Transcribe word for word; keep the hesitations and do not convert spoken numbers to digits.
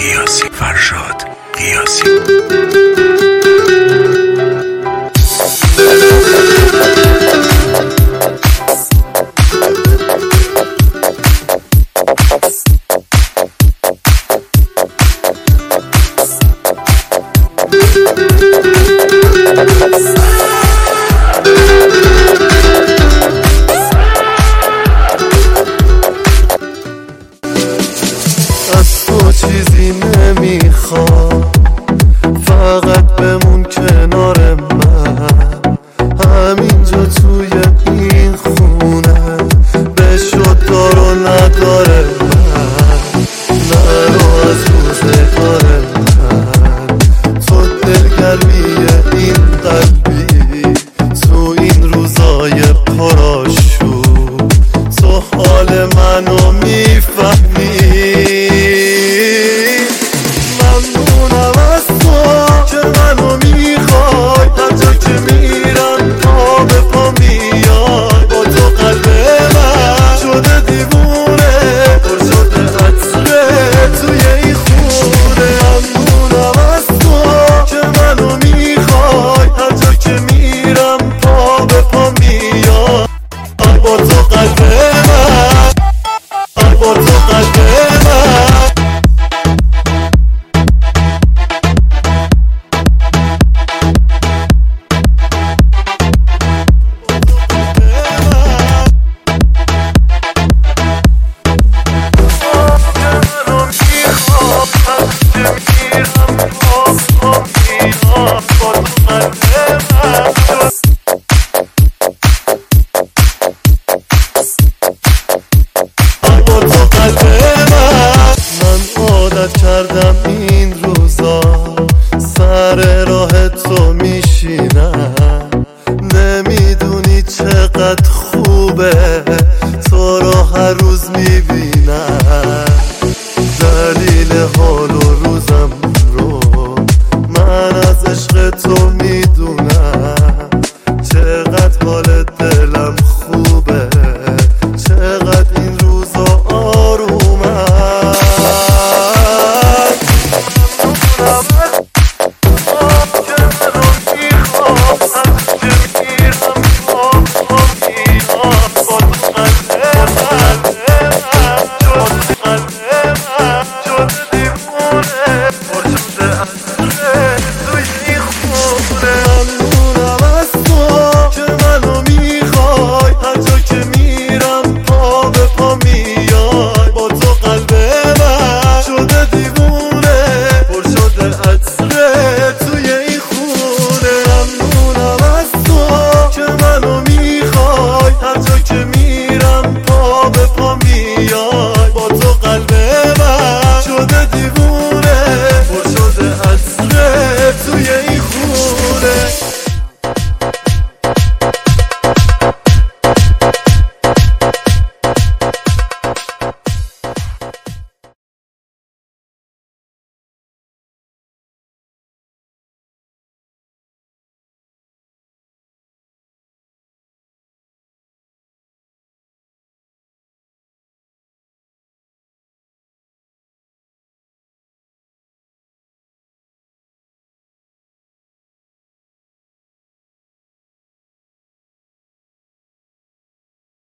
قیاسی فرشاد قیاسی. از تو چیزی نمیخوام، فقط بمون کنار من، همینجا توی این خونه بشد دار و نداره من، نرو از روزگار من، تو دلگرمی این قلبی تو این روزای پرآشوب، تو حال منو میفهمی. ممنونم از تو که منو میخوای، هر جا که میرم پا به پا میای، با تو قلب من شده دیوونه، پر شده عطره توی این خونه. ممنونم از تو که منو میخوای، هر جا که میرم پا به پا میای، با تو قلب من، با تو قلب من. کردم این روزا سر راه تو میشینم، نمیدونی چقدر خوبه تو رو هر روز میبینم، دلیل حال